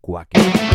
Quack.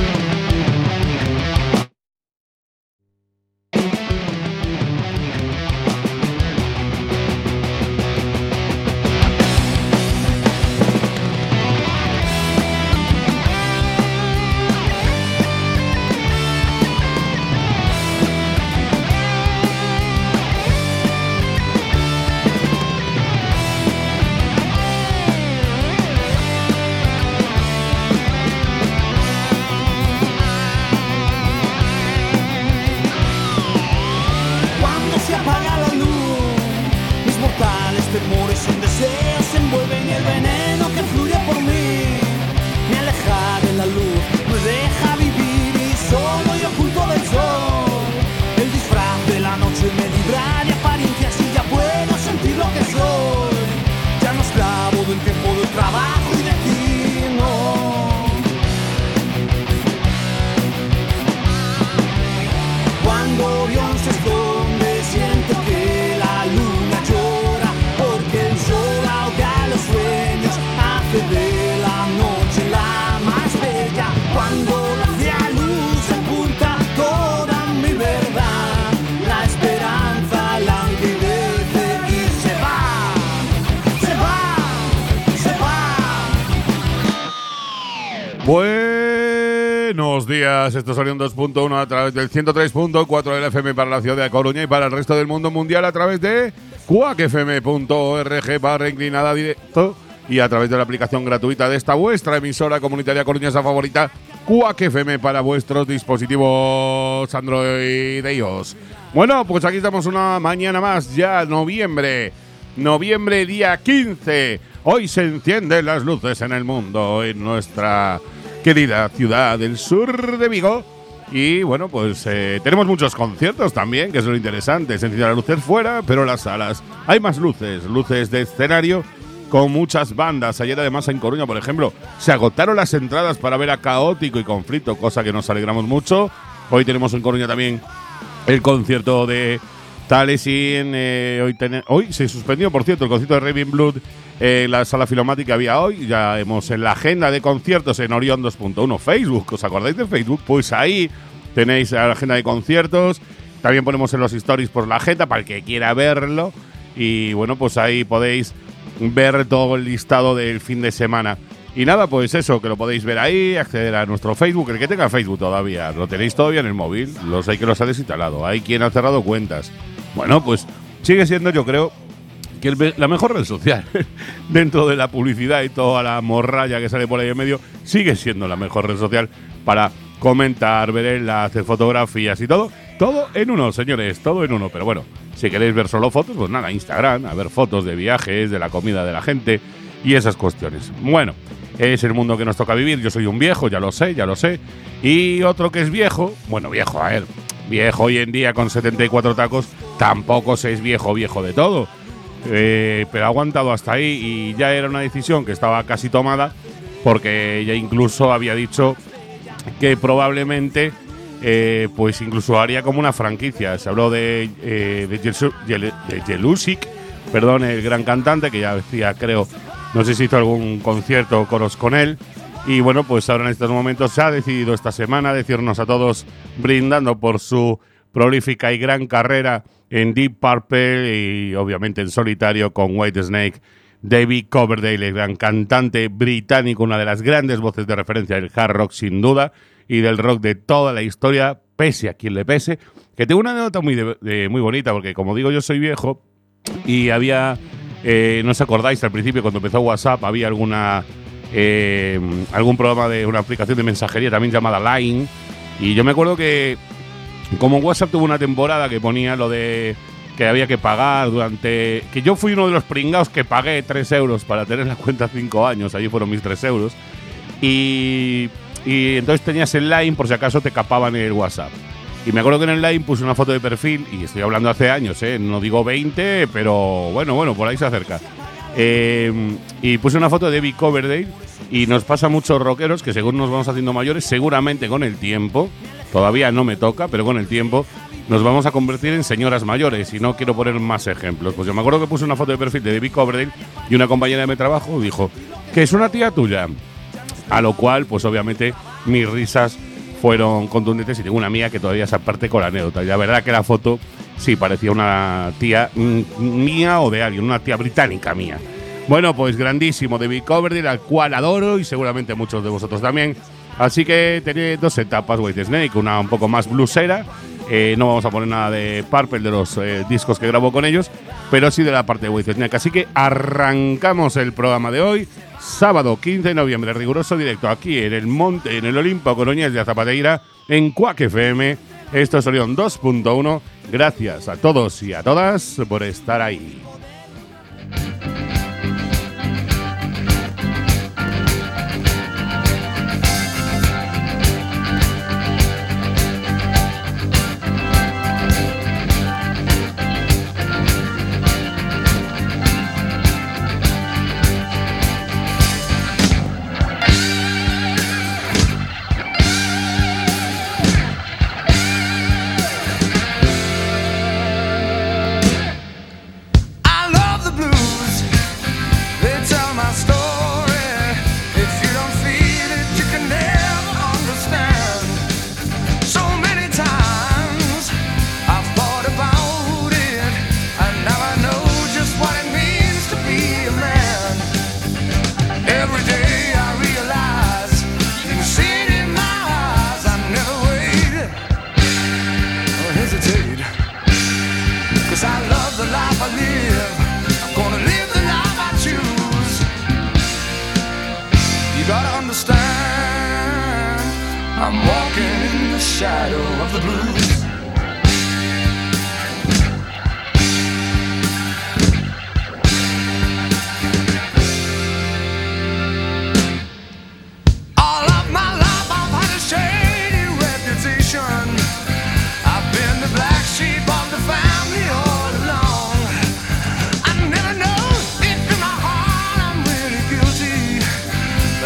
Buenos días, esto es Orión 2.1 a través del 103.4 del FM para la ciudad de A Coruña y para el resto del mundo mundial a través de quackfm.org/inclinada directo y a través de la aplicación gratuita de esta vuestra emisora comunitaria coruñesa favorita, Quack FM, para vuestros dispositivos Android de iOS. Bueno, pues aquí estamos una mañana más, ya noviembre día 15. Hoy se encienden las luces en el mundo, en nuestra querida ciudad del sur de Vigo. Y bueno, pues tenemos muchos conciertos también, que es lo interesante. Se encienden las luces fuera, pero las salas hay más luces de escenario con muchas bandas. Ayer además en Coruña, por ejemplo, se agotaron las entradas para ver a Caótico y Conflicto, cosa que nos alegramos mucho. Hoy tenemos en Coruña también el concierto de Talesin. Hoy se suspendió, por cierto, el concierto de Raving Blood en la sala filomática había hoy. Ya hemos en la agenda de conciertos en Orión 2.1 Facebook. ¿Os acordáis de Facebook? Pues ahí tenéis la agenda de conciertos. También ponemos en los stories por la agenda para el que quiera verlo. Y bueno, pues ahí podéis ver todo el listado del fin de semana. Y nada, pues eso, que lo podéis ver ahí, acceder a nuestro Facebook. El que tenga Facebook todavía, lo tenéis todavía en el móvil. Los hay que los ha desinstalado. Hay quien ha cerrado cuentas. Bueno, pues sigue siendo, yo creo, que la mejor red social dentro de la publicidad y toda la morralla que sale por ahí en medio, sigue siendo la mejor red social para comentar, ver enlaces, fotografías y todo en uno, señores, todo en uno. Pero bueno, si queréis ver solo fotos, pues nada, Instagram, a ver fotos de viajes, de la comida de la gente y esas cuestiones. Bueno, es el mundo que nos toca vivir. Yo soy un viejo, ya lo sé. Y otro que es viejo, bueno, viejo, a ver, viejo hoy en día con 74 tacos, tampoco se es viejo de todo. Pero ha aguantado hasta ahí y ya era una decisión que estaba casi tomada, porque ya incluso había dicho que probablemente pues incluso haría como una franquicia. Se habló de Jelusic, perdón, el gran cantante, que ya decía, creo, no sé si hizo algún concierto o coros con él. Y bueno, pues ahora en estos momentos se ha decidido esta semana decirnos a todos, brindando por su prolífica y gran carrera en Deep Purple y obviamente en solitario con Whitesnake, David Coverdale, el gran cantante británico, una de las grandes voces de referencia del hard rock sin duda y del rock de toda la historia, pese a quien le pese, que tengo una anécdota muy bonita, porque como digo, yo soy viejo y había, no os acordáis, al principio cuando empezó WhatsApp había algún programa de una aplicación de mensajería también llamada Line, y yo me acuerdo que como WhatsApp tuvo una temporada que ponía lo de que había que pagar que yo fui uno de los pringados que pagué 3 euros para tener la cuenta 5 años, allí fueron mis 3 euros, y entonces tenías el Line por si acaso te capaban el WhatsApp. Y me acuerdo que en el Line puse una foto de perfil, y estoy hablando hace años, no digo 20, pero bueno, por ahí se acerca. Y puse una foto de David Coverdale, y nos pasa a muchos rockeros que según nos vamos haciendo mayores, seguramente con el tiempo, todavía no me toca, pero con el tiempo nos vamos a convertir en señoras mayores, y no quiero poner más ejemplos. Pues yo me acuerdo que puse una foto de perfil de David Coverdale y una compañera de mi trabajo dijo, ¿que es una tía tuya? A lo cual, pues obviamente mis risas fueron contundentes y tengo una mía que todavía se aparte con la anécdota. Y la verdad que la foto sí parecía una tía mía o de alguien, una tía británica mía. Bueno, pues grandísimo David Coverdale, al cual adoro y seguramente muchos de vosotros también. Así que tenéis dos etapas Whitesnake, una un poco más bluesera. No vamos a poner nada de Purple de los discos que grabo con ellos, pero sí de la parte de Whitesnake. Así que arrancamos el programa de hoy, sábado 15 de noviembre, riguroso directo aquí en el Olimpo Coroñez de Zapateira, en Quack FM. Esto es Orión 2.1. Gracias a todos y a todas por estar ahí.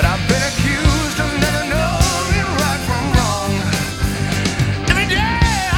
Every day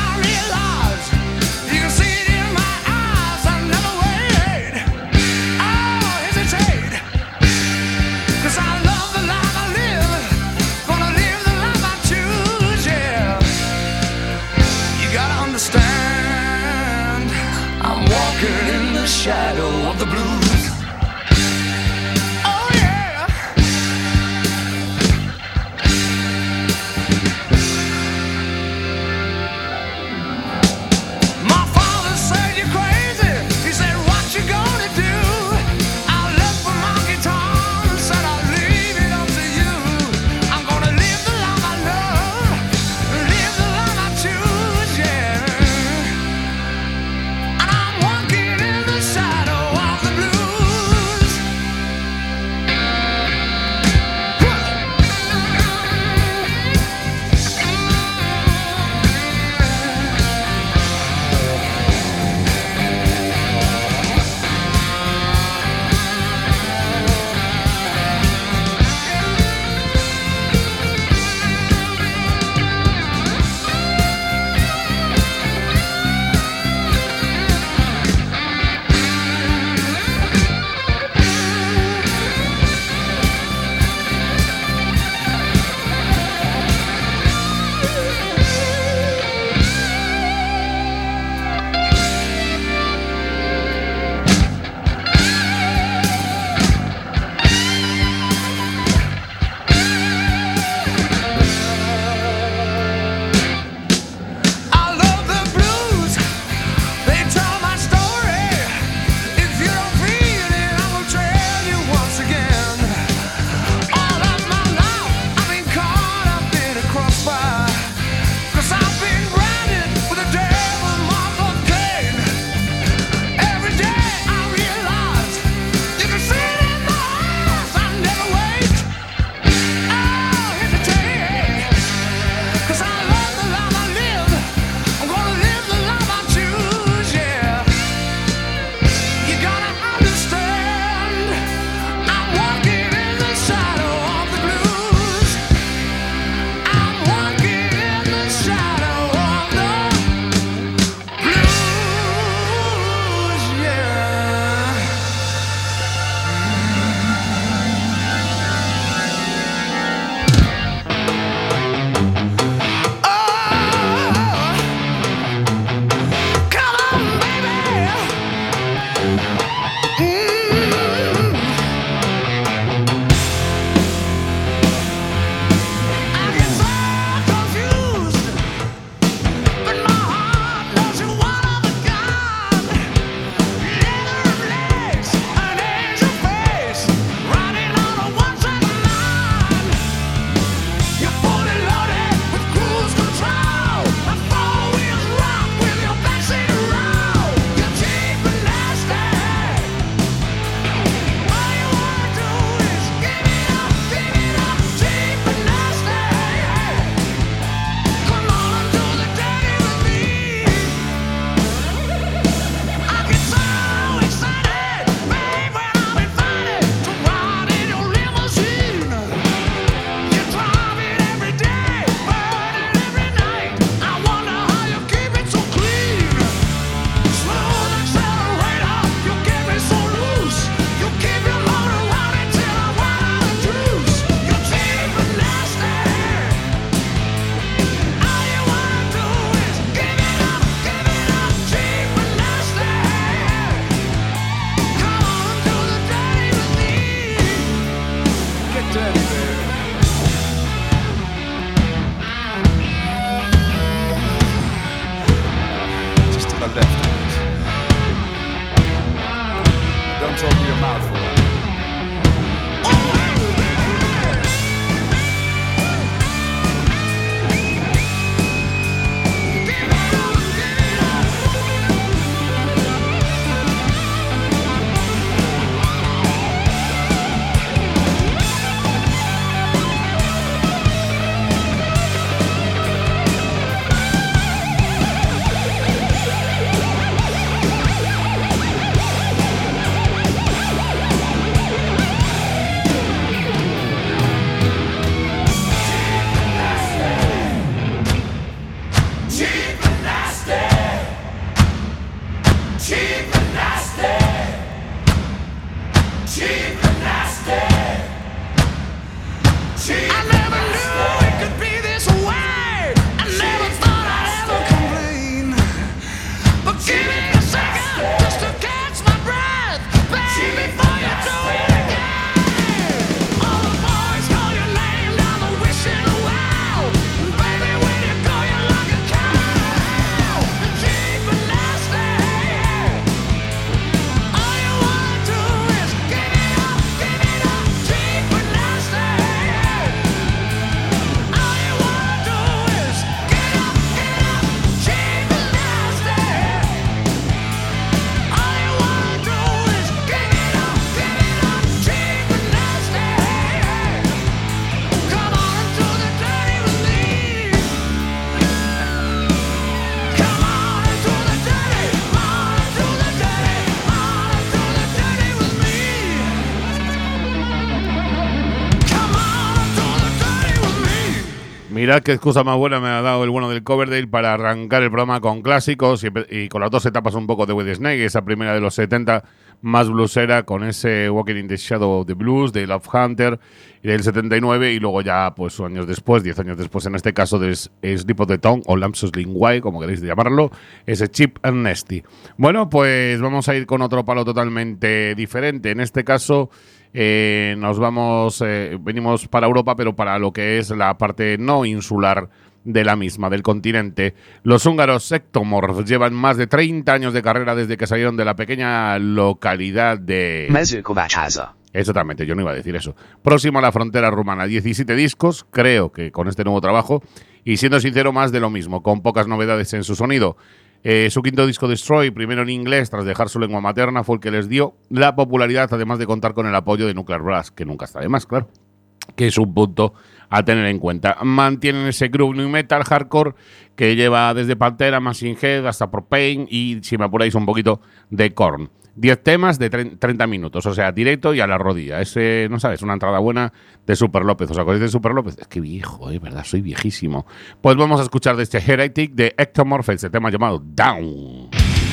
Mirad qué excusa más buena me ha dado el bueno del Coverdale para arrancar el programa con clásicos y con las dos etapas un poco de Whitesnake, esa primera de los 70 más bluesera con ese Walking in the Shadow of the Blues de Love Hunter y del 79 y luego ya pues años después, 10 años después en este caso de Slip of the Tongue o Lamps of Linguae, como queréis llamarlo, ese Cheap and Nasty. Bueno, pues vamos a ir con otro palo totalmente diferente. En este caso nos vamos, venimos para Europa, pero para lo que es la parte no insular de la misma, del continente. Los húngaros Ectomorph llevan más de 30 años de carrera desde que salieron de la pequeña localidad de Mezőkovácsáza. Exactamente, yo no iba a decir eso. Próximo a la frontera rumana, 17 discos, creo que con este nuevo trabajo, y siendo sincero, más de lo mismo, con pocas novedades en su sonido. Su quinto disco, Destroy, primero en inglés, tras dejar su lengua materna, fue el que les dio la popularidad, además de contar con el apoyo de Nuclear Blast, que nunca está de más, claro, que es un punto a tener en cuenta. Mantienen ese groove new metal hardcore que lleva desde Pantera, Machine Head hasta Propane y, si me apuráis, un poquito de Korn. 10 temas de 30 minutos, o sea, directo y a la rodilla. No sabes, una entrada buena de Super López. ¿Os acordáis de Super López? Es que viejo, ¿verdad? Soy viejísimo. Pues vamos a escuchar de este Heretic de Ectomorph, este tema llamado Down.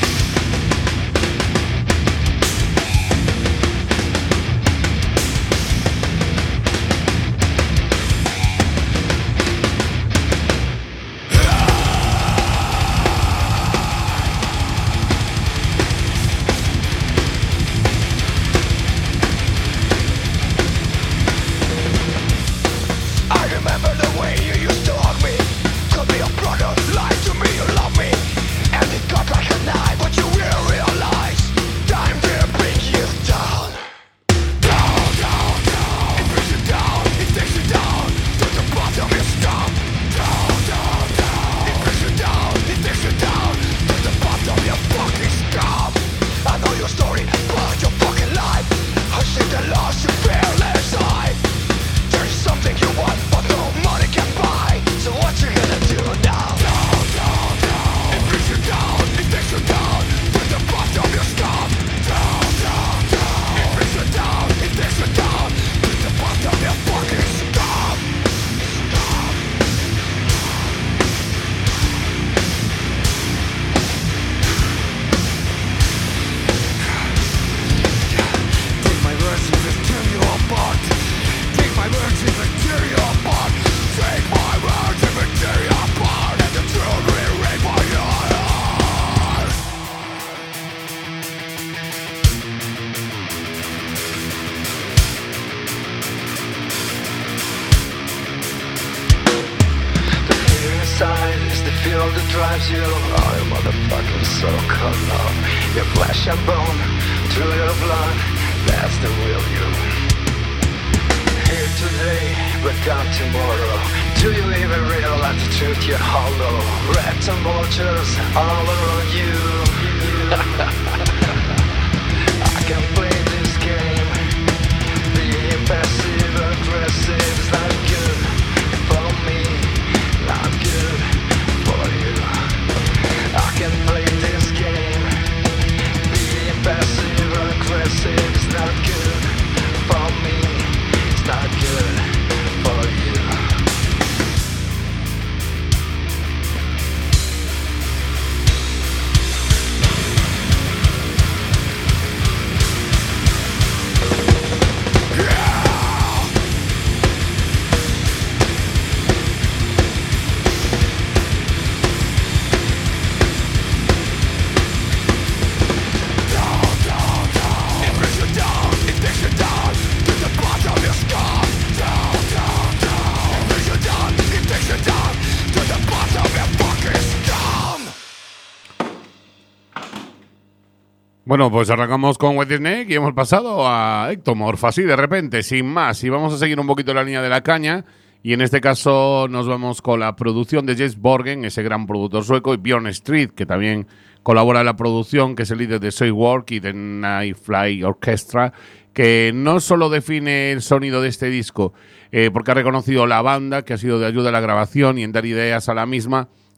Bueno, pues arrancamos con Whitesnake y hemos pasado a Ectomorph, así de repente, sin más. Y vamos a seguir un poquito la línea de la caña. Y en este caso nos vamos con la producción de Jess Borgen, ese gran productor sueco, y Björn Street, que también colabora en la producción, que es el líder de Soilwork y de Nightfly Orchestra, que no solo define el sonido de este disco, porque ha reconocido la banda, que ha sido de ayuda a la grabación y en dar ideas a la misma,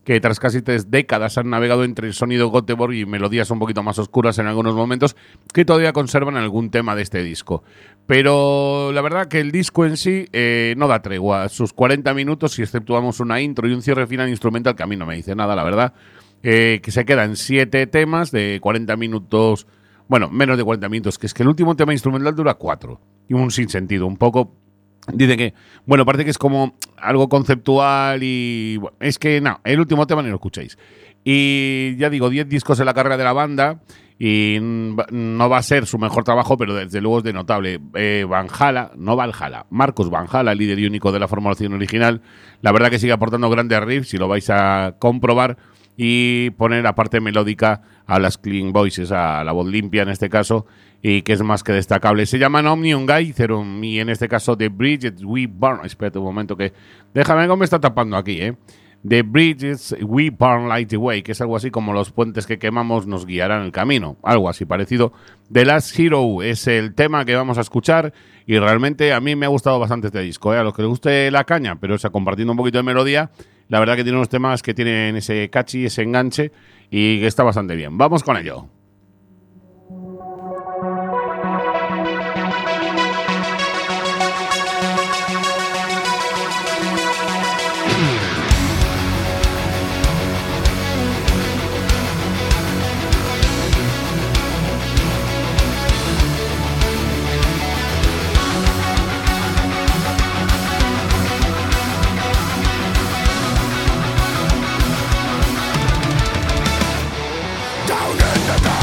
que tras casi 3 décadas han navegado entre el sonido Göteborg y melodías un poquito más oscuras en algunos momentos, que todavía conservan algún tema de este disco. Pero la verdad que el disco en sí no da tregua. Sus 40 minutos, si exceptuamos una intro y un cierre final instrumental, que a mí no me dice nada, la verdad, que se quedan 7 temas de 40 minutos, bueno, menos de 40 minutos, que es que el último tema instrumental dura 4, y un sinsentido, un poco. Dice que, bueno, parece que es como algo conceptual y... Bueno, es que no, el último tema ni lo escucháis. Y ya digo, 10 discos en la carrera de la banda y no va a ser su mejor trabajo, pero desde luego es de notable. Marcus Van Hala, líder y único de la formulación original, la verdad que sigue aportando grandes riffs, y lo vais a comprobar, y poner aparte melódica a las clean voices, a la voz limpia en este caso, y que es más que destacable. Se llaman Omnium Gatherum, y en este caso The Bridges We Burn. Espérate un momento que... Déjame que me está tapando aquí, The Bridges We Burn Light the Way, que es algo así como los puentes que quemamos nos guiarán el camino, algo así parecido. The Last Hero es el tema que vamos a escuchar, y realmente a mí me ha gustado bastante este disco, a los que les guste la caña, pero compartiendo un poquito de melodía, la verdad que tiene unos temas que tienen ese catchy, ese enganche, y que está bastante bien. Vamos con ello. Down in the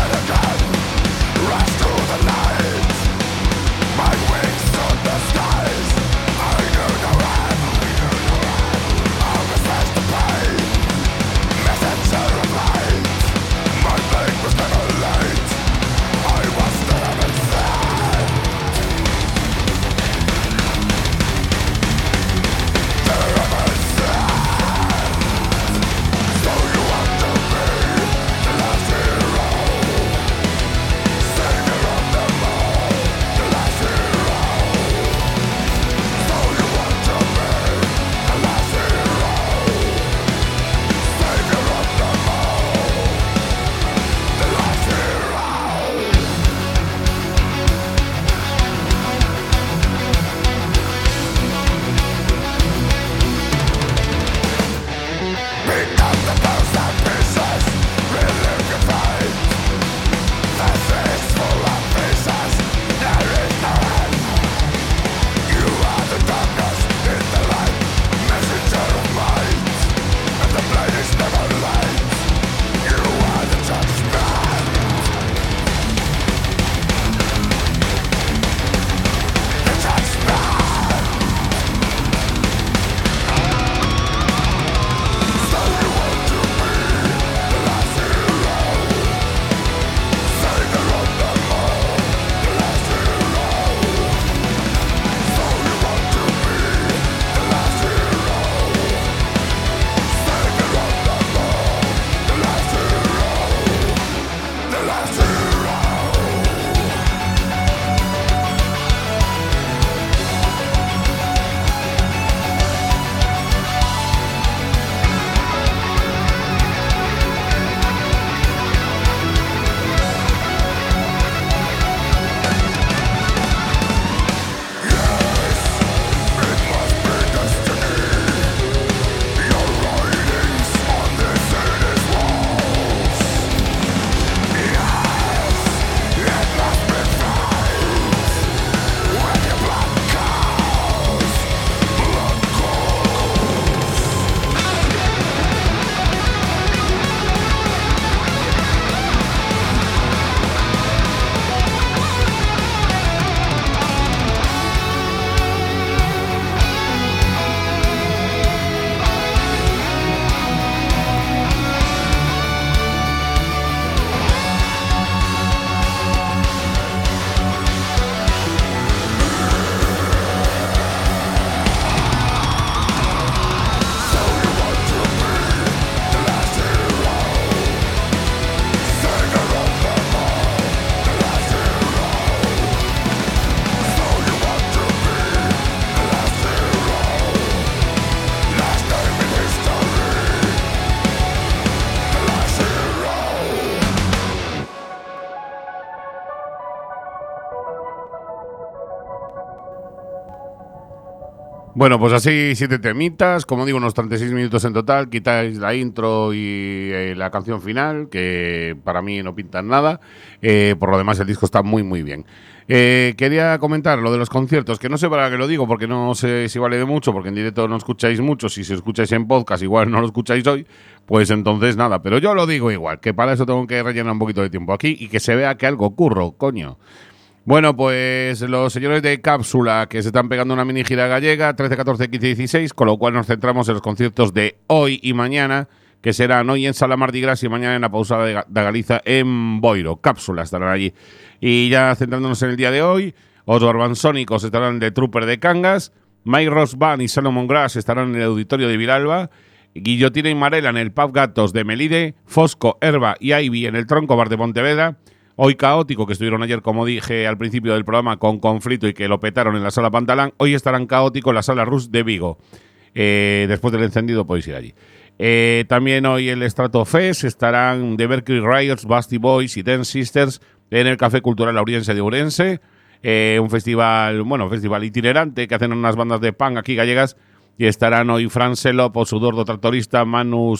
Bueno, pues así 7 temitas, como digo, unos 36 minutos en total. Quitáis la intro y la canción final, que para mí no pintan nada. Por lo demás, el disco está muy, muy bien. Quería comentar lo de los conciertos, que no sé para qué lo digo, porque no sé si vale de mucho, porque en directo no escucháis mucho. Si escucháis en podcast, igual no lo escucháis hoy, pues entonces nada. Pero yo lo digo igual, que para eso tengo que rellenar un poquito de tiempo aquí y que se vea que algo ocurro, coño. Bueno, pues los señores de Cápsula, que se están pegando una mini gira gallega, 13, 14, 15 y 16, con lo cual nos centramos en los conciertos de hoy y mañana, que serán hoy en Sala Mardi Gras y mañana en la Pausada de Galiza en Boiro. Cápsula estarán allí. Y ya centrándonos en el día de hoy, os Barbansónicos estarán de Trooper de Cangas, Mike Ross Band y Salomon Grass estarán en el Auditorio de Vilalba, Guillotina y Marela en el Pub Gatos de Melide, Fosco, Herba y Ivy en el Tronco Bar de Pontevedra. Hoy Caótico, que estuvieron ayer, como dije al principio del programa, con Conflito y que lo petaron en la Sala Pantalán. Hoy estarán Caótico en la Sala Rus de Vigo. Después del encendido podéis ir allí. También hoy el Stratofest estarán The Mercury Riots, Busty Boys y Ten Sisters en el Café Cultural Auriense de Ourense. Un festival itinerante que hacen unas bandas de punk aquí gallegas. Y estarán hoy Fran Selopo, Sudordo Tractorista, Manu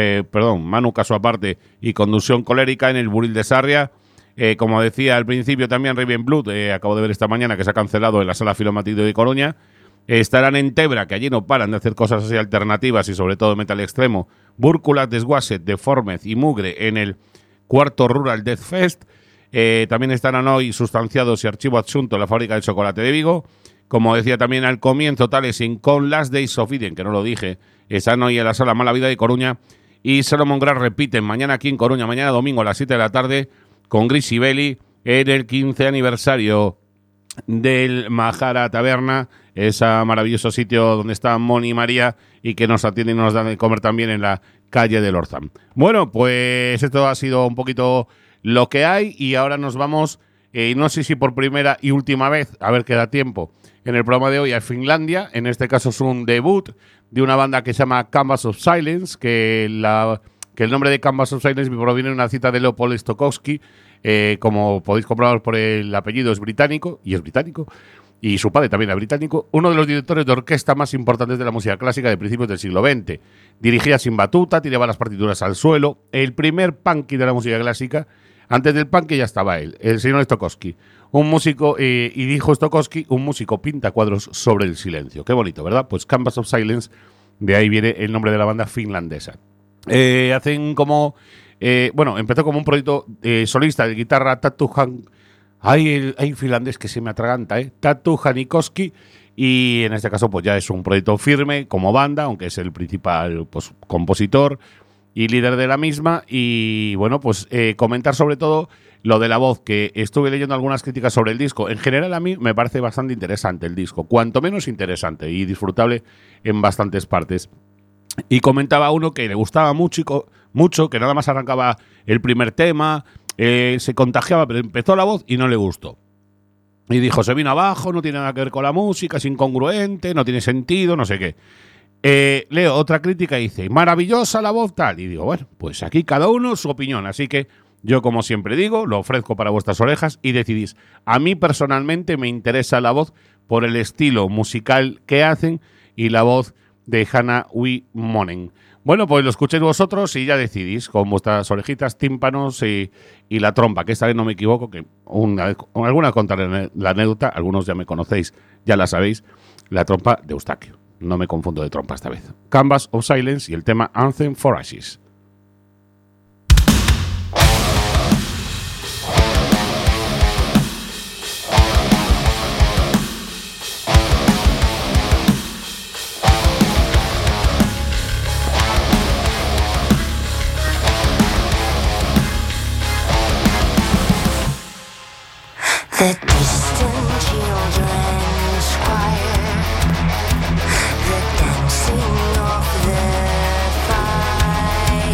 Caso Aparte y Conducción Colérica en el Buril de Sarria. Como decía al principio, también Raven Blood, acabo de ver esta mañana que se ha cancelado en la Sala Filomatic de Coruña. Estarán en Tebra, que allí no paran de hacer cosas así alternativas y sobre todo metal extremo. Búrculas, Desguaset, Deformez y Mugre en el cuarto Rural Death Fest. También estarán hoy Sustanciados y Archivo Adjunto en la Fábrica de Chocolate de Vigo. Como decía también al comienzo, Talesin con Last Days of Eden, que no lo dije, están hoy en la Sala Mala Vida de Coruña. Y Salomon Grass repiten mañana aquí en Coruña, mañana domingo a las 7 de la tarde, con Gris y Belli en el 15 aniversario del Majara Taberna, ese maravilloso sitio donde está Moni y María y que nos atienden y nos dan de comer también en la calle del Orzam. Bueno, pues esto ha sido un poquito lo que hay y ahora nos vamos, no sé si por primera y última vez, a ver qué da tiempo, en el programa de hoy a Finlandia. En este caso es un debut de una banda que se llama Canvas of Silence, que el nombre de Canvas of Silence proviene de una cita de Leopold Stokowski. Como podéis comprobar por el apellido, es británico, y su padre también era británico, uno de los directores de orquesta más importantes de la música clásica de principios del siglo XX. Dirigía sin batuta, tiraba las partituras al suelo, el primer punky de la música clásica. Antes del punky ya estaba él, el señor Stokowski, un músico, y dijo Stokowski, un músico pinta cuadros sobre el silencio. Qué bonito, ¿verdad? Pues Canvas of Silence, de ahí viene el nombre de la banda finlandesa. Hacen como... empezó como un proyecto solista de guitarra, Tatu-Han... Hay finlandés que se me atraganta, Tatu Hanikoski, y en este caso pues ya es un proyecto firme como banda, aunque es el principal compositor y líder de la misma. Y bueno, pues comentar sobre todo lo de la voz, que estuve leyendo algunas críticas sobre el disco. En general a mí me parece bastante interesante el disco, cuanto menos interesante y disfrutable en bastantes partes. Y comentaba uno que le gustaba mucho, que nada más arrancaba el primer tema, se contagiaba, pero empezó la voz y no le gustó. Y dijo, se vino abajo, no tiene nada que ver con la música, es incongruente, no tiene sentido, no sé qué. Leo otra crítica y dice, maravillosa la voz, tal. Y digo, bueno, pues aquí cada uno su opinión. Así que yo, como siempre digo, lo ofrezco para vuestras orejas y decidís. A mí personalmente me interesa la voz por el estilo musical que hacen y la voz de Hanna Wimonen. Bueno, pues lo escuchéis vosotros y ya decidís con vuestras orejitas, tímpanos y la trompa, que esta vez no me equivoco, que alguna contaré la anécdota, algunos ya me conocéis, ya la sabéis, la trompa de Eustaquio. No me confundo de trompa esta vez. Canvas of Silence y el tema Anthem for Ashes. The distant children's choir, the dancing of the fire.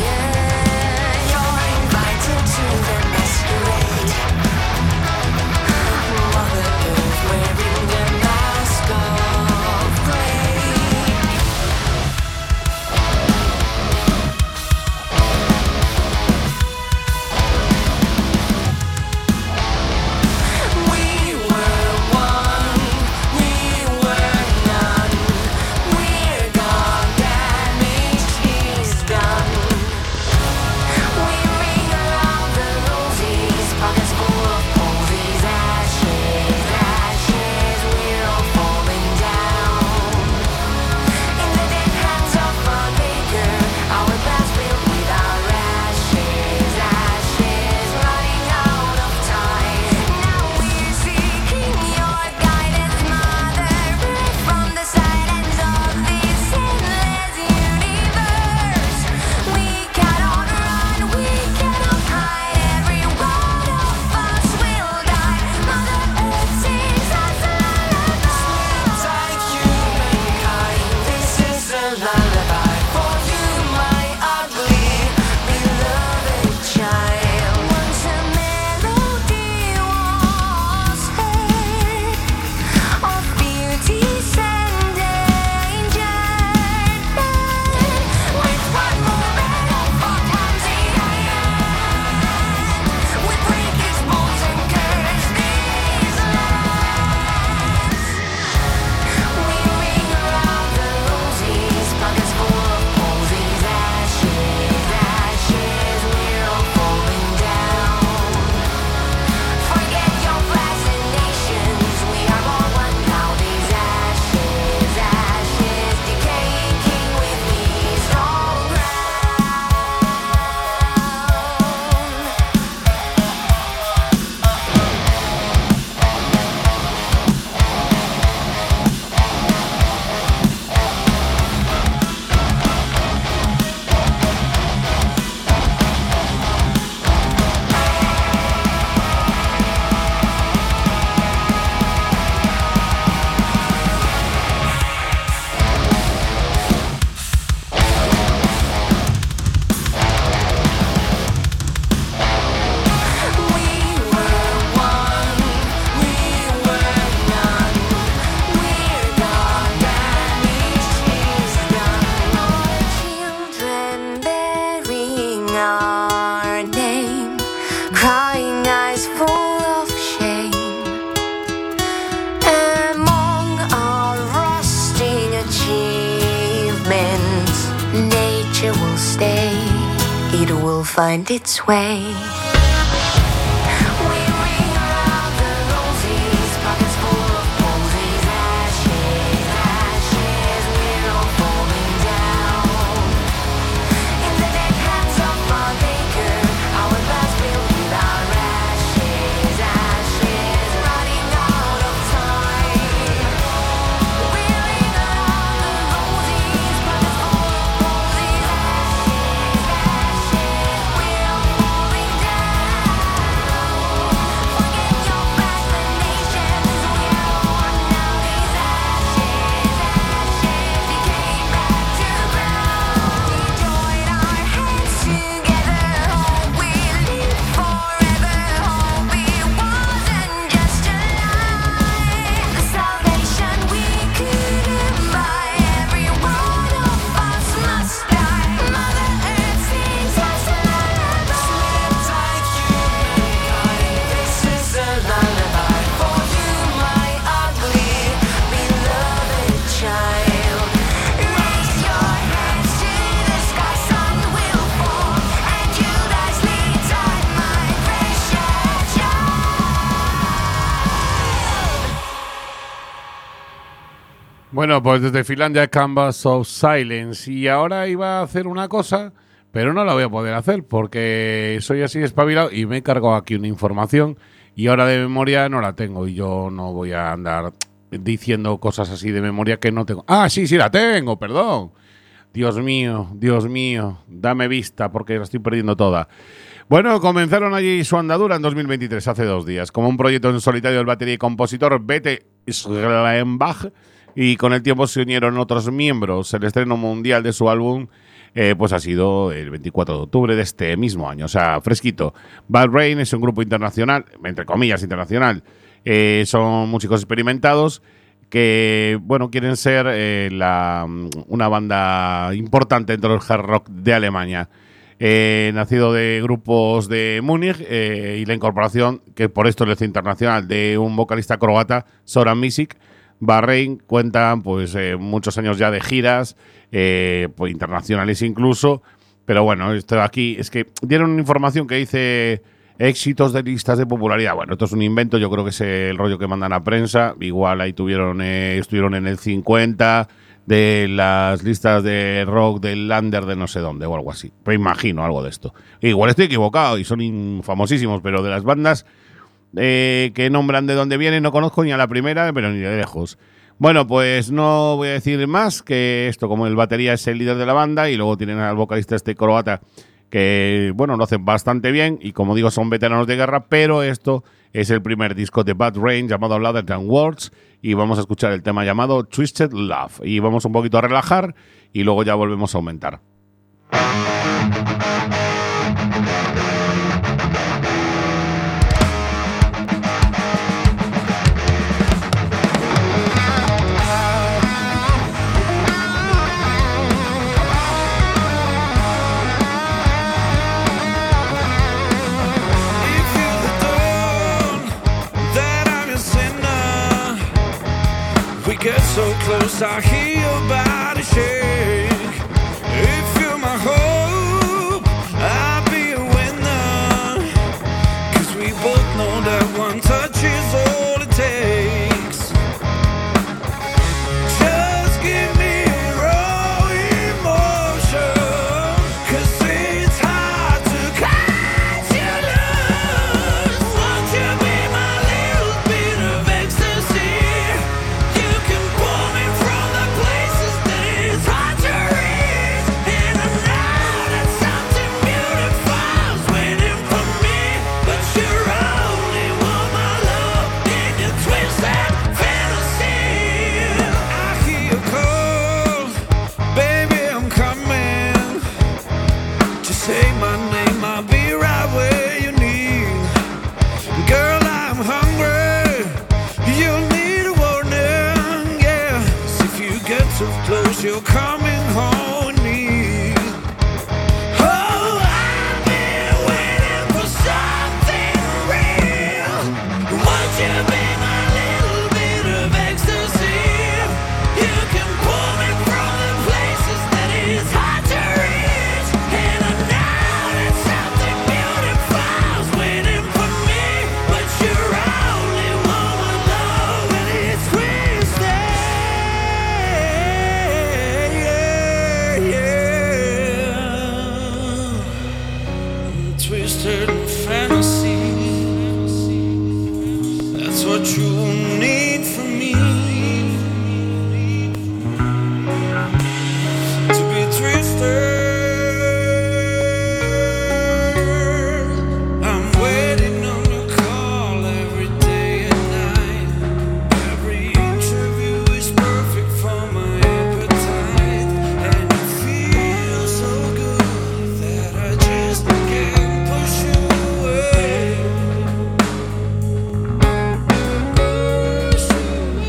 future will stay. It will find its way. Bueno, pues desde Finlandia, Canvas of Silence. Y ahora iba a hacer una cosa, pero no la voy a poder hacer porque soy así espabilado y me he cargado aquí una información y ahora de memoria no la tengo y yo no voy a andar diciendo cosas así de memoria que no tengo. Ah, sí, la tengo, perdón. Dios mío, dame vista porque la estoy perdiendo toda. Bueno, comenzaron allí su andadura en 2023, hace 2 días, como un proyecto en solitario del batería y compositor Bete Schreienbach, y con el tiempo se unieron otros miembros. El estreno mundial de su álbum pues ha sido el 24 de octubre de este mismo año, o sea, fresquito. Bad Brain es un grupo internacional, entre comillas internacional, son músicos experimentados que, bueno, quieren ser una banda importante dentro del hard rock de Alemania. Nacido de grupos de Múnich y la incorporación, que por esto le hace internacional, de un vocalista croata, Zoran Misic. Bahrein cuentan pues muchos años ya de giras, pues, internacionales incluso, pero bueno, esto aquí es que dieron información que dice éxitos de listas de popularidad. Bueno, esto es un invento, yo creo que es el rollo que mandan a prensa. Igual ahí estuvieron en el 50 de las listas de rock del Lander de no sé dónde o algo así. Pero imagino algo de esto. Igual estoy equivocado y son famosísimos, pero de las bandas que nombran de dónde vienen no conozco ni a la primera, pero ni de lejos. Bueno, pues no voy a decir más que esto, como el batería es el líder de la banda y luego tienen al vocalista croata que, bueno, lo hacen bastante bien y como digo son veteranos de guerra, pero esto es el primer disco de Bad Brain llamado Louder Than Words y vamos a escuchar el tema llamado Twisted Love y vamos un poquito a relajar y luego ya volvemos a aumentar. Get so close, I hear your body shake. If you're my hope, I'll be a winner. 'Cause we both know that one touch is all it takes. Just give me a raw emotion, 'cause it's hard to catch you loose. Won't you be my little bit of ecstasy? Say my name, I'll be right where you need. Girl, I'm hungry, you'll need a warning, yeah. 'Cause if you get too close, you're coming home with me. Oh, I've been waiting for something real. Won't you be my little bit of ecstasy? You can pull me from the places that it's hard to reach. certain fantasy. That's what you need from me. To be twisted. I'm waiting on your call every day and night. Every interview is perfect for my appetite. And it feels so good that I just can't push you away. Push you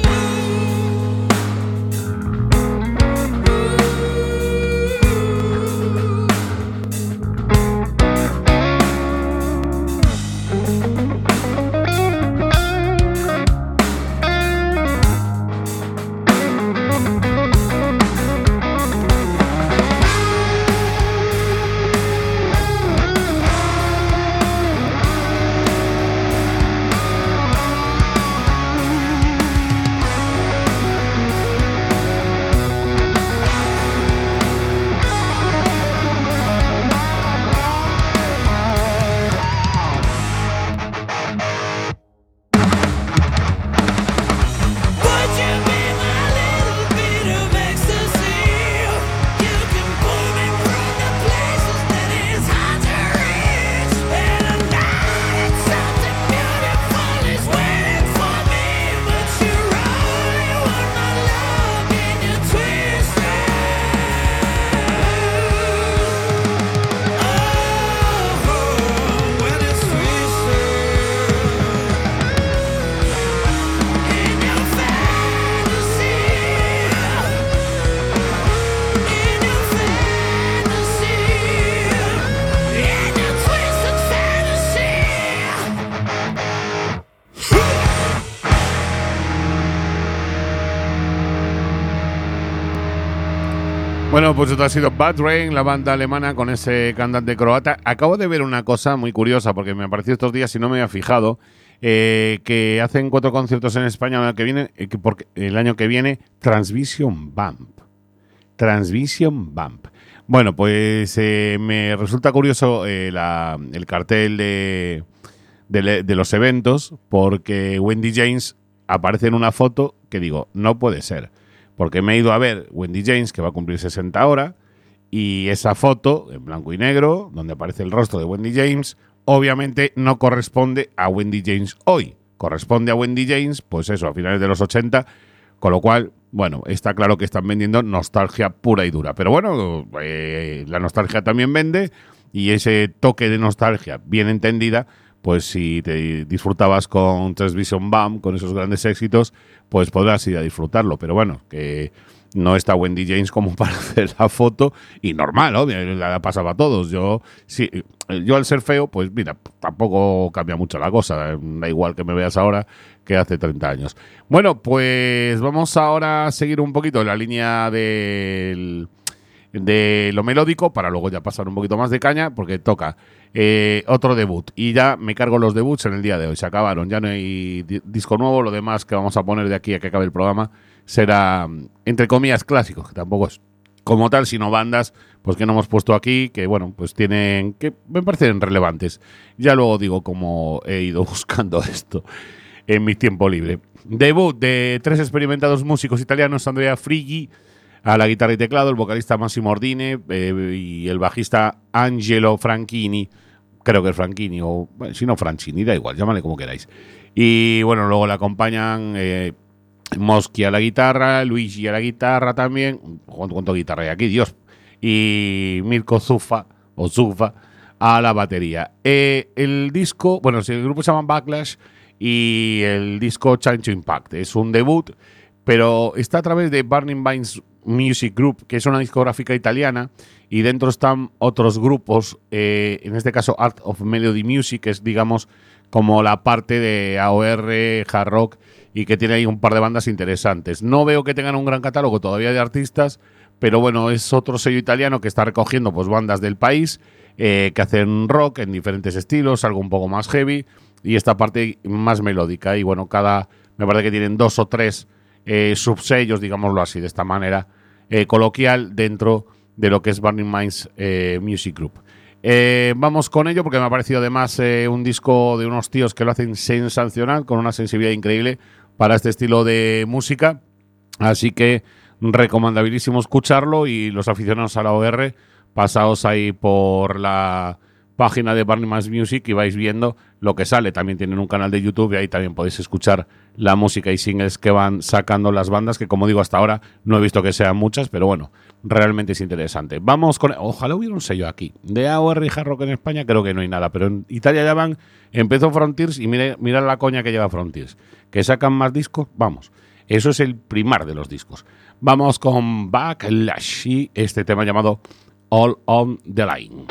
Would you be my little bit of ecstasy? You can pull me from the places that is hard to reach. And I know that something beautiful is waiting for me. But you only want my love and you're twisted. Oh, when it's twisted. In your fantasy, in your fantasy, in your twisted fantasy. Bueno, pues esto ha sido Bad Rain, la banda alemana con ese cantante croata. Acabo de ver una cosa muy curiosa porque me apareció estos días y no me había fijado, que hacen 4 conciertos en España el año que viene, porque el año que viene Transvision Bump. Transvision Bump. Bueno, pues me resulta curioso el cartel de los eventos, porque Wendy James aparece en una foto que digo, no puede ser. Porque me he ido a ver Wendy James, que va a cumplir 60 ahora, y esa foto, en blanco y negro, donde aparece el rostro de Wendy James, obviamente no corresponde a Wendy James hoy. Corresponde a Wendy James, pues eso, a finales de los 80, con lo cual, bueno, está claro que están vendiendo nostalgia pura y dura. Pero bueno, la nostalgia también vende, y ese toque de nostalgia bien entendida, pues si te disfrutabas con Transvision Bump, con esos grandes éxitos, pues podrás ir a disfrutarlo. Pero bueno, que no está Wendy James como para hacer la foto, y normal, obvio, la pasaba a todos. Yo al ser feo, pues mira, tampoco cambia mucho la cosa. Da igual que me veas ahora que hace 30 años. Bueno, pues vamos ahora a seguir un poquito en la línea de lo melódico, para luego ya pasar un poquito más de caña, porque toca otro debut. Y ya me cargo los debuts en el día de hoy. Se acabaron, ya no hay disco nuevo. Lo demás que vamos a poner de aquí a que acabe el programa será, entre comillas, clásicos, que tampoco es como tal, sino bandas pues que no hemos puesto aquí, que bueno, pues tienen, que me parecen relevantes. Ya luego digo cómo he ido buscando esto en mi tiempo libre. Debut de 3 experimentados músicos italianos: Andrea Frighi a la guitarra y teclado, el vocalista Massimo Ordine y el bajista Angelo Franchini. Creo que es Franchini, o bueno, si no Franchini, da igual, llámale como queráis. Y bueno, luego le acompañan Moschi a la guitarra, Luigi a la guitarra también. ¿Cuánto guitarra hay aquí? Dios. Y Mirko Zuffa a la batería. El disco, bueno, el grupo se llama Backlash y el disco Time to Impact. Es un debut, pero está a través de Burning Vines Music Group, que es una discográfica italiana, y dentro están otros grupos, en este caso Art of Melody Music, que es, digamos, como la parte de AOR, hard rock, y que tiene ahí un par de bandas interesantes. No veo que tengan un gran catálogo todavía de artistas, pero bueno, es otro sello italiano que está recogiendo pues bandas del país, que hacen rock en diferentes estilos, algo un poco más heavy, y esta parte más melódica. Y bueno, me parece que tienen 2 o 3 subsellos, digámoslo así, de esta manera coloquial, dentro de lo que es Burning Minds Music Group. Vamos con ello porque me ha parecido además un disco de unos tíos que lo hacen sensacional, con una sensibilidad increíble para este estilo de música. Así que recomendabilísimo escucharlo, y los aficionados a la OR, pasaos ahí por la página de Barney Man's Music y vais viendo lo que sale. También tienen un canal de YouTube y ahí también podéis escuchar la música y singles que van sacando las bandas, que como digo, hasta ahora no he visto que sean muchas, pero bueno, realmente es interesante. Vamos con... Ojalá hubiera un sello aquí. De AOR y Hard Rock en España creo que no hay nada, pero en Italia ya van... Empezó Frontiers y mirad la coña que lleva Frontiers. Que sacan más discos, vamos. Eso es el primar de los discos. Vamos con Backlash y este tema llamado All on the Line.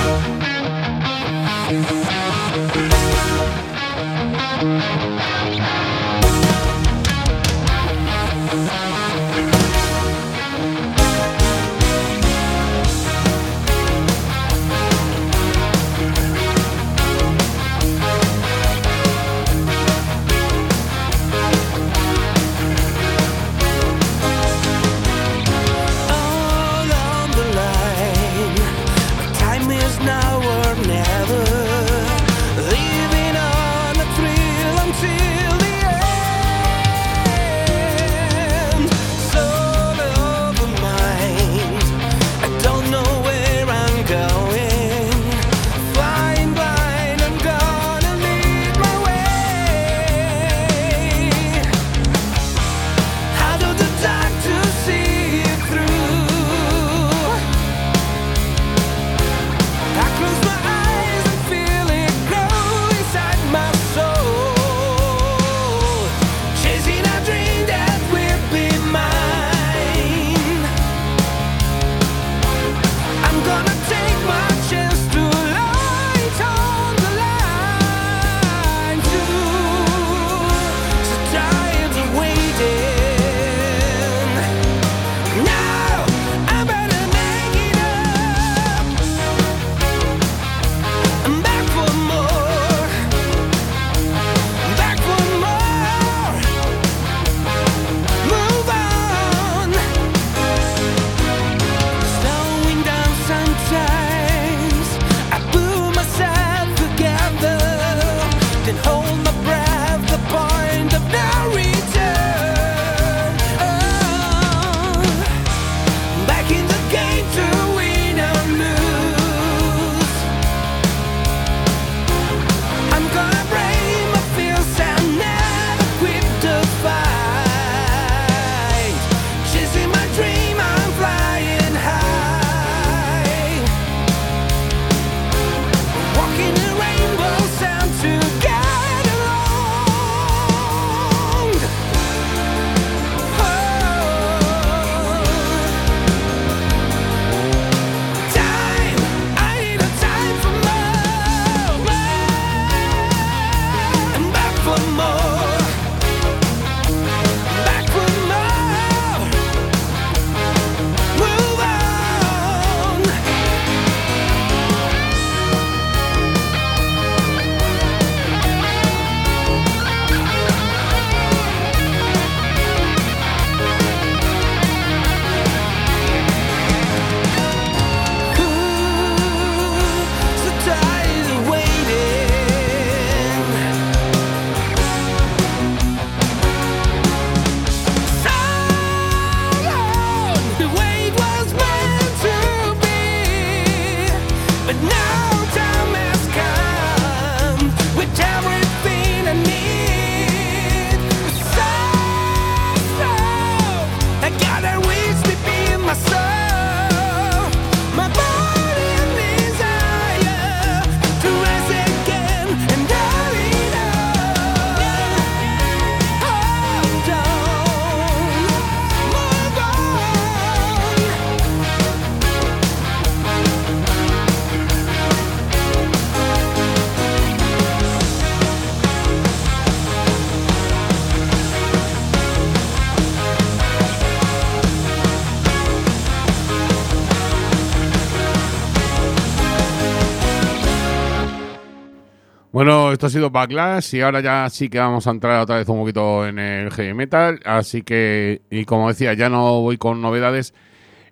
Bueno, esto ha sido Backlash y ahora ya sí que vamos a entrar otra vez un poquito en el heavy metal. Así que, y como decía, ya no voy con novedades.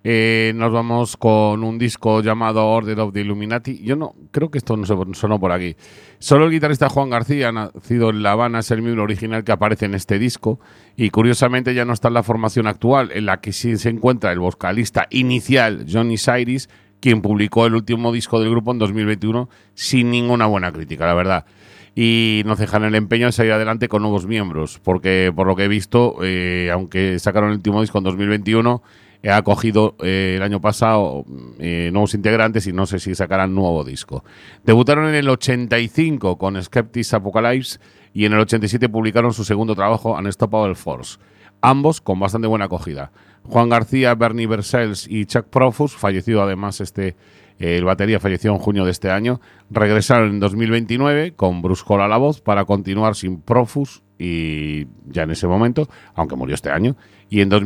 Nos vamos con un disco llamado Order of the Illuminati. Yo no creo que esto no sonó por aquí. Solo el guitarrista Juan García, nacido en La Habana, es el miembro original que aparece en este disco y curiosamente ya no está en la formación actual, en la que sí se encuentra el vocalista inicial Johnny Cyrus, quien publicó el último disco del grupo en 2021 sin ninguna buena crítica, la verdad. Y no cejan el empeño de seguir adelante con nuevos miembros, porque por lo que he visto, aunque sacaron el último disco en 2021, ha acogido el año pasado nuevos integrantes y no sé si sacarán nuevo disco. Debutaron en el 85 con Skeptics Apocalypse y en el 87 publicaron su segundo trabajo, Unstoppable Force, ambos con bastante buena acogida. Juan García, Bernie Versailles y Chuck Profus, fallecido además el batería falleció en junio de este año, regresaron en 2029 con Bruce Cole a la voz para continuar sin Profus y ya en ese momento, aunque murió este año, y en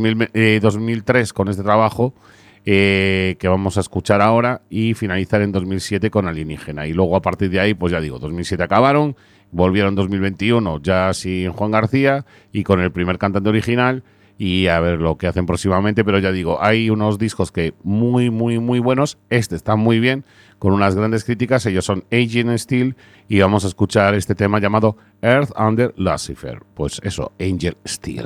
2003 con este trabajo que vamos a escuchar ahora y finalizar en 2007 con Alienígena. Y luego a partir de ahí, pues ya digo, 2007 acabaron, volvieron en 2021 ya sin Juan García y con el primer cantante original y a ver lo que hacen próximamente, pero ya digo, hay unos discos que muy buenos, este está muy bien, con unas grandes críticas, ellos son Angel Steel y vamos a escuchar este tema llamado Earth Under Lucifer, pues eso, Angel Steel.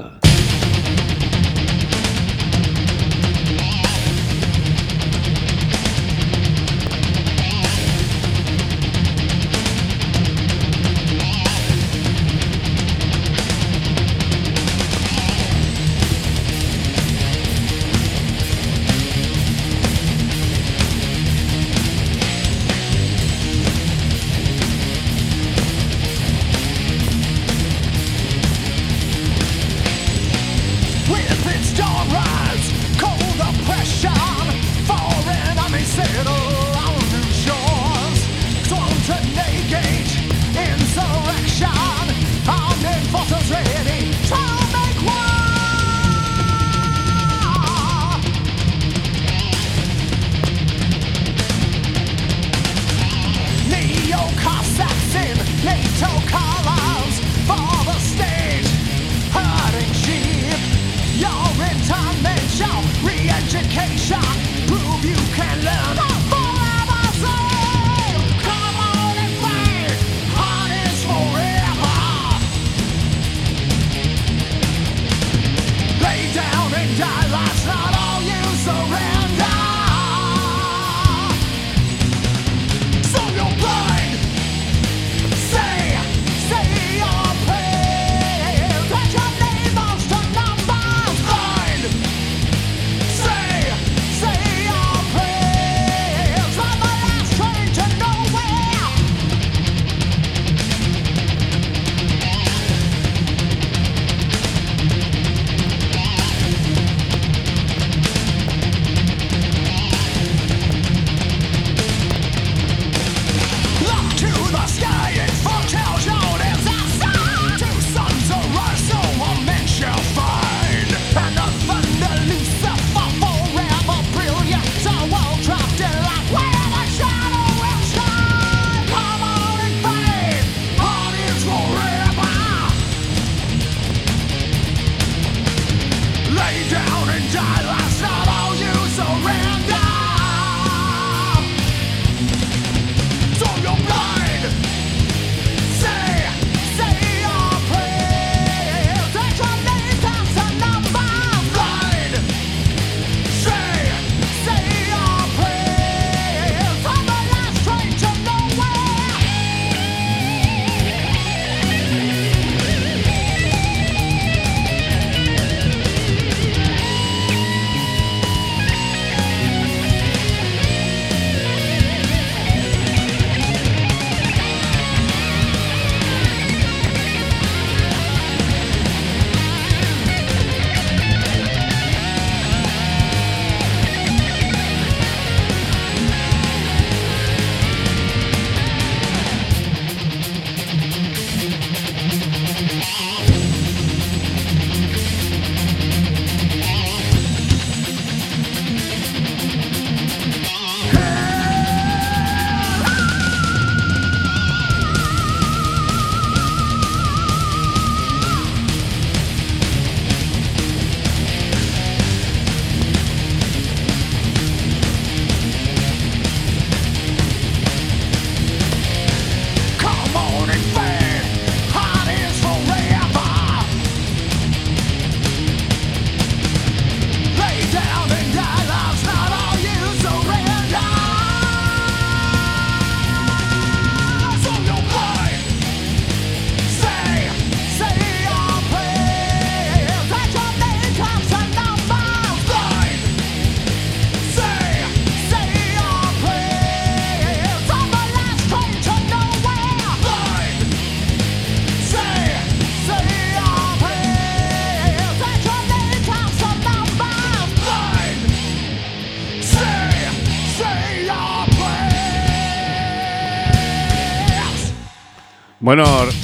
Say Bueno,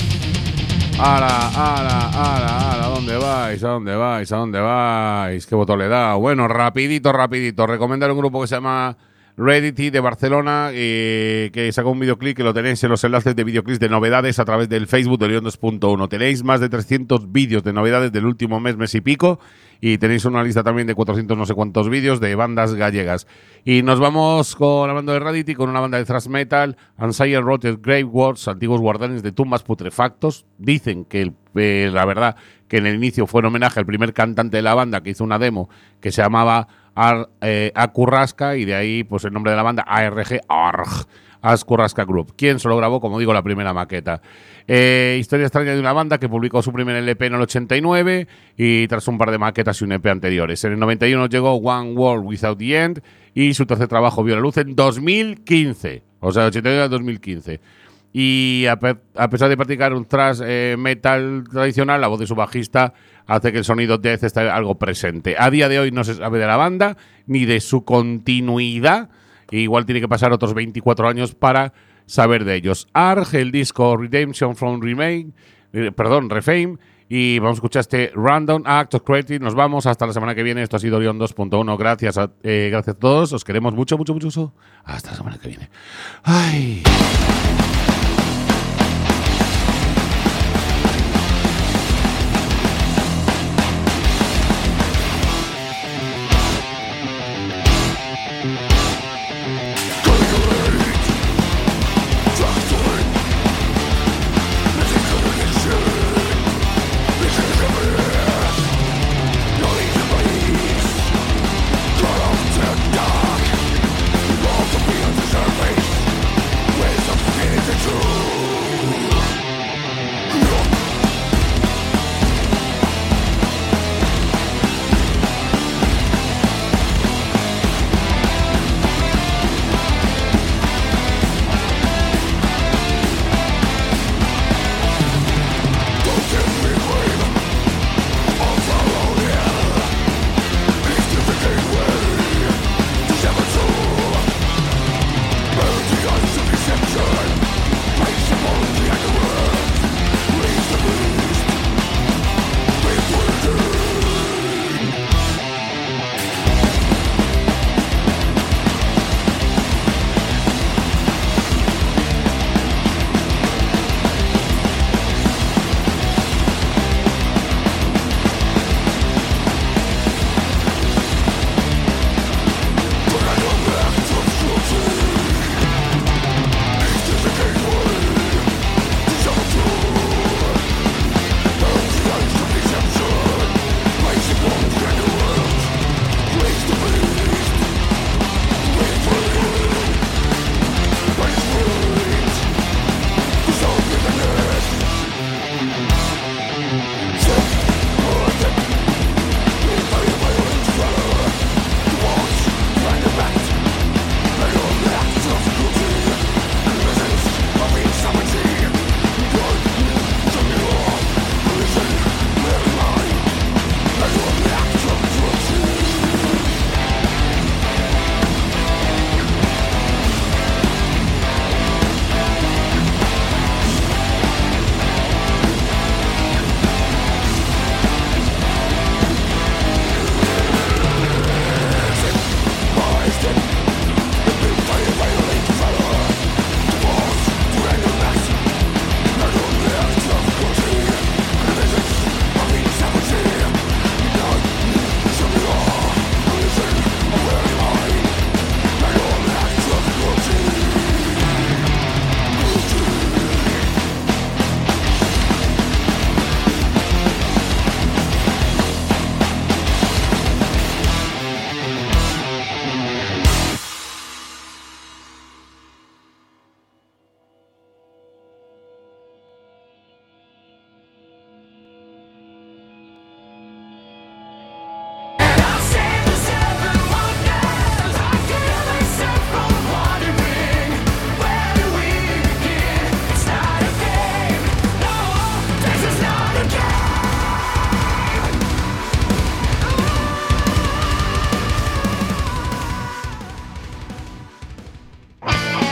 ala, ¿a dónde vais? ¿Qué voto le da? Bueno, rapidito. Recomendar un grupo que se llama Reddity de Barcelona, que sacó un videoclip que lo tenéis en los enlaces de videoclips de novedades a través del Facebook de León 2.1. Tenéis más de 300 vídeos de novedades del último mes y pico, y tenéis una lista también de 400 no sé cuántos vídeos de bandas gallegas. Y nos vamos con la banda de Reddity, con una banda de thrash metal, Ancient Rotted Grave Wars, antiguos guardianes de tumbas putrefactos. Dicen que la verdad que en el inicio fue un homenaje al primer cantante de la banda, que hizo una demo que se llamaba Acurrasca, y de ahí pues el nombre de la banda ARG, Ascurrasca Group. ¿Quién solo grabó, como digo, la primera maqueta? Historia extraña de una banda que publicó su primer LP en el 89 y tras un par de maquetas y un EP anteriores. En el 91 llegó One World Without the End y su tercer trabajo vio la luz en 2015. O sea, 89 a 2015. Y a pesar de practicar un thrash metal tradicional, la voz de su bajista hace que el sonido death esté algo presente. A día de hoy no se sabe de la banda ni de su continuidad. Igual tiene que pasar otros 24 años para saber de ellos. ARG, el disco Redemption from Refame. Y vamos a escuchar este Random Act of Creative. Nos vamos hasta la semana que viene. Esto ha sido León 2.1. Gracias a todos. Os queremos mucho. Hasta la semana que viene. Ay.